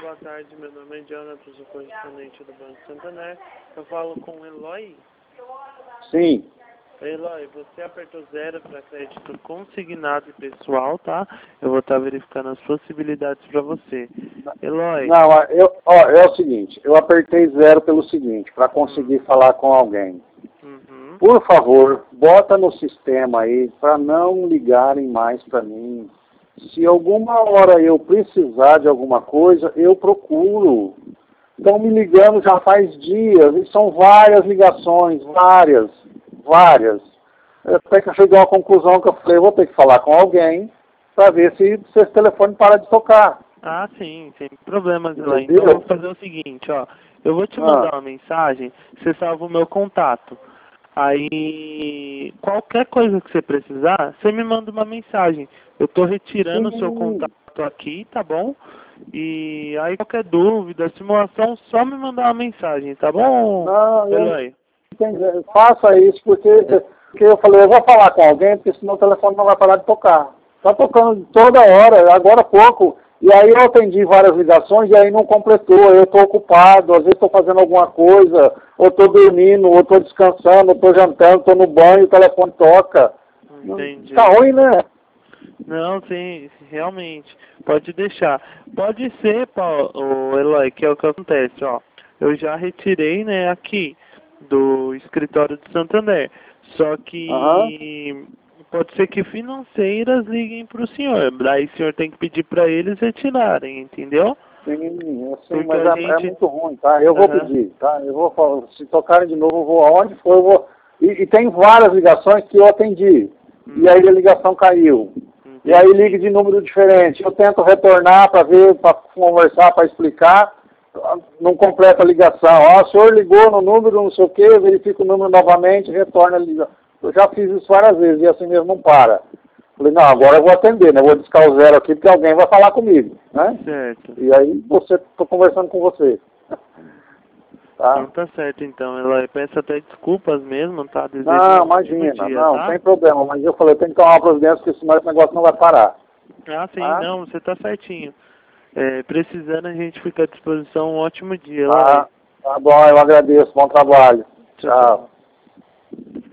boa tarde. Meu nome é Jonathan, sou correspondente do Banco Santander. Eu falo com o Eloy. Sim. Eloy, você apertou 0 para crédito consignado e pessoal, tá? Eu vou estar verificando as possibilidades para você. Eloy. Não, é o seguinte, eu apertei 0 pelo seguinte, para conseguir falar com alguém. Uhum. Por favor, bota no sistema aí, para não ligarem mais para mim. Se alguma hora eu precisar de alguma coisa, eu procuro. Estão me ligando já faz dias, e são várias ligações, várias. Até que eu cheguei a uma conclusão que eu falei, eu vou ter que falar com alguém para ver se esse telefone para de tocar. Ah, sim, sem problemas, Eloy. Entendeu? Então eu vou fazer o seguinte, ó. Eu vou te mandar uma mensagem, você salva o meu contato. Aí, qualquer coisa que você precisar, você me manda uma mensagem. Eu tô retirando o seu contato aqui, tá bom? E aí, qualquer dúvida, simulação, só me mandar uma mensagem, tá bom, Eloy? Faça isso, porque eu falei, eu vou falar com alguém, porque senão o telefone não vai parar de tocar. Está tocando toda hora, agora há pouco. E aí eu atendi várias ligações e aí não completou. Eu estou ocupado, às vezes estou fazendo alguma coisa, ou estou dormindo, ou estou descansando, ou estou jantando, estou no banho, o telefone toca. Entendi. Tá ruim, né? Não, sim, realmente. Pode deixar. Pode ser, Paulo, Eloy, que é o que acontece, ó. Eu já retirei, né, aqui do escritório de Santander. Só que pode ser que financeiras liguem para o senhor. Daí o senhor tem que pedir para eles retirarem, entendeu? Sim, Porque mas a é gente... muito ruim, tá? Eu vou pedir, tá? Eu vou falar, se tocarem de novo, eu vou aonde for, eu vou... E tem várias ligações que eu atendi. E aí a ligação caiu. Entendi. E aí liga de número diferente. Eu tento retornar para ver, para conversar, para explicar. Não completa a ligação. O senhor ligou no número, não sei o quê, verifica o número novamente, retorna a ligação. Eu já fiz isso várias vezes e assim mesmo não para. Falei, não, agora eu vou atender, né? Vou discar o 0 aqui porque alguém vai falar comigo, né? Certo. E aí tô conversando com você. Tá? Então tá certo, então, Eloy. Peço até desculpas mesmo, tá? Desejo Não, um ótimo imagina, dia, não tá? tem problema. Mas eu falei, tem que tomar uma providência porque senão esse negócio não vai parar. Ah, sim, Tá? não, você tá certinho. Precisando, a gente fica à disposição. Um ótimo dia, Eloy. Tá bom, eu agradeço. Bom trabalho. Tchau, tchau. Tchau.